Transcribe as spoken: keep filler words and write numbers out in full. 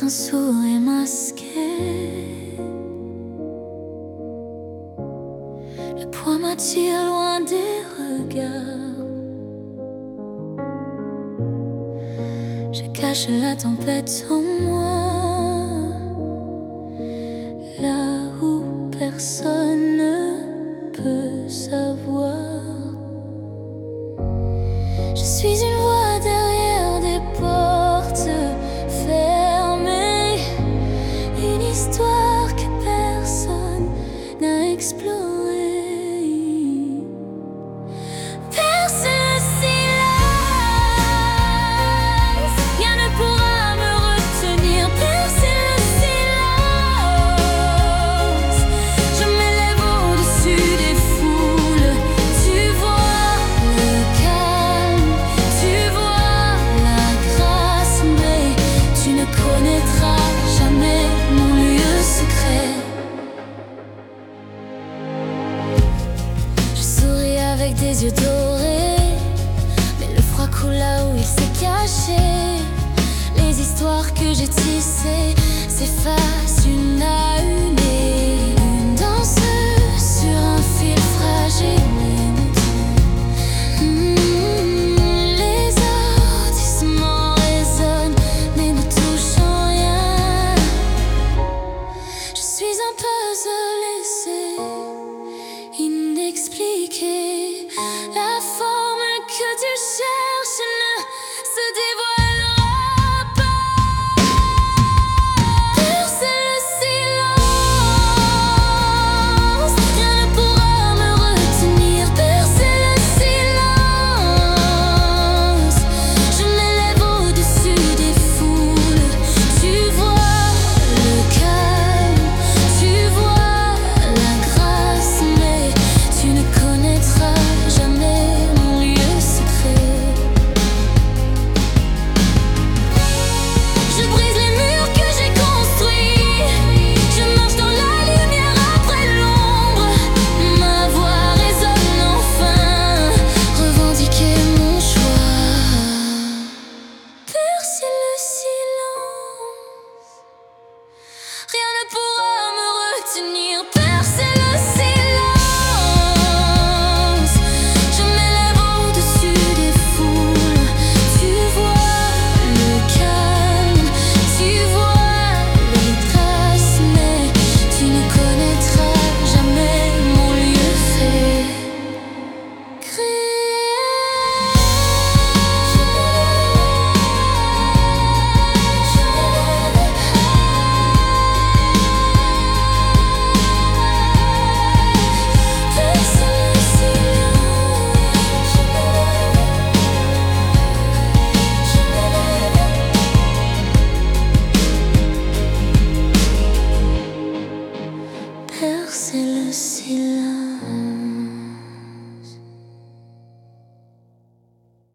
un sourire masqué, le poids m'attire loin des regards. Je cache la tempête en moi, là où personne ne peut savoir. Je suis une voix derrière des portes fermées, une histoire que personne n'a explorée. Perce le silence, rien ne pourra me retenir. Perce le silence, je m'élève au-dessus des foules. Tu vois le calme, tu vois la grâce, mais tu ne connaîtras jamais mon lieu secret. Je souris avec des yeux dorés, mais le froid coule là où il s'est caché. Les histoires que j'ai tissées s'effacent